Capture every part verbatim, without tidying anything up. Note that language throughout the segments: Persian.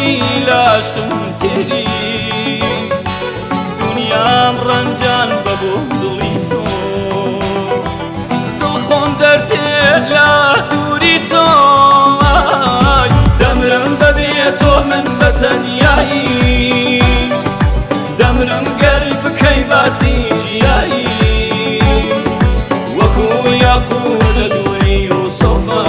تێری لاشتم تێری دنیام ڕەنجان بەبوو دڵی تۆ دڵخۆم دەرتێ لە دووری تۆ دەمرم بەبێ تۆ من بەتەنیایی دەمرم گەر بکەی باسی جیایی وەکو یاقووت لە دووری یوسوفە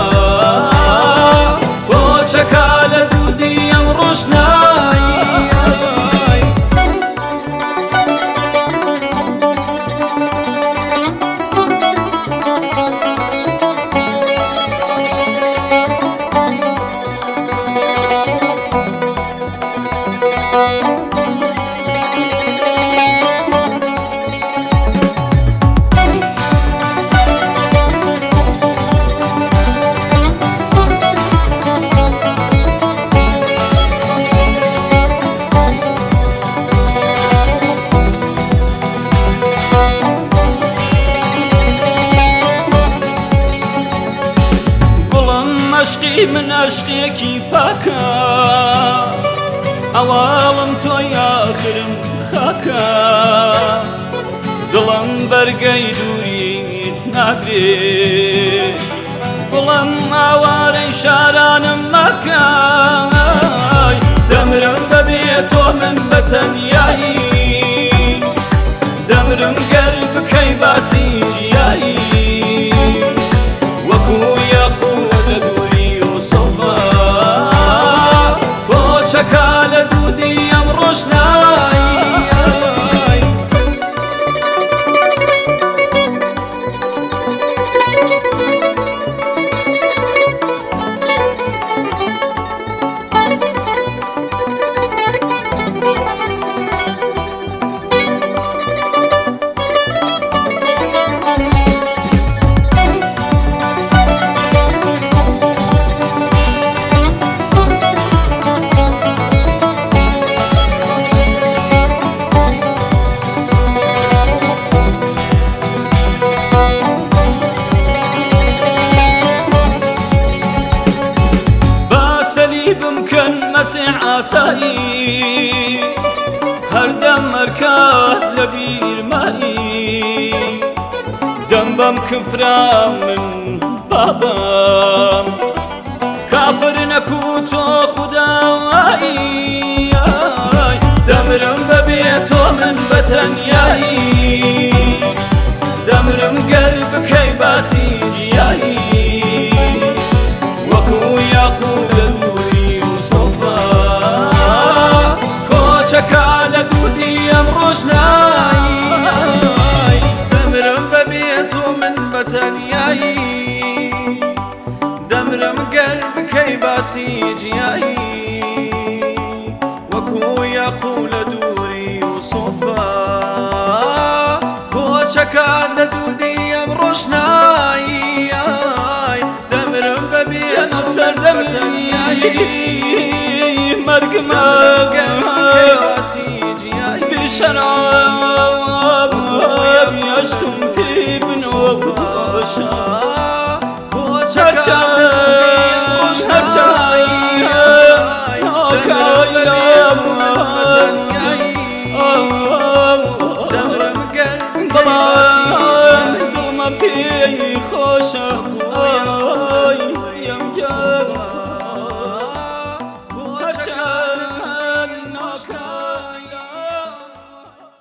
بۆ چەکا لە دوودی ئەم ڕۆژنایی عشقی من عشقێکی پاکە ئەواڵم تۆی ئاخرم خاکە دڵم بەرگەی دووریت ناگرێت گوڵم ئاوارەی شارانم مەکە دەمرم بەبێ تۆ من بەتەنیایی دەمرم گەر بکەی باسی جیایی وەکو یاقووت لە دووری یوسوفە بۆ چەکا لە دوودی ئەم ڕۆژنایی بمکەن مەسیح ئاسایی هەردەم مەرکات لە بیرمایی دەم بەم کفرا من بابم کافر نەکو تۆ خوداوایی دەمرم بەبێ تۆ من بەتەنیایی دەمرم گەر بکەی باسی جیایی وەکو یاقووت لە چەکا لە دوودی ئەم ڕۆژنایی دەمرم بەبێ تۆ من بەتەنیایی دەمرم گەر بکەی باسی جیایی وەکو یاقووت لە دووری یوسوفە کۆچەکە لە دوودی ئەم ڕۆژنایی دەمرم بەبێ تۆ سەردەمیایی مەرگمە بشراب عشقم پی بنو باشا هرچای هرچای دمرم گرم دلم پی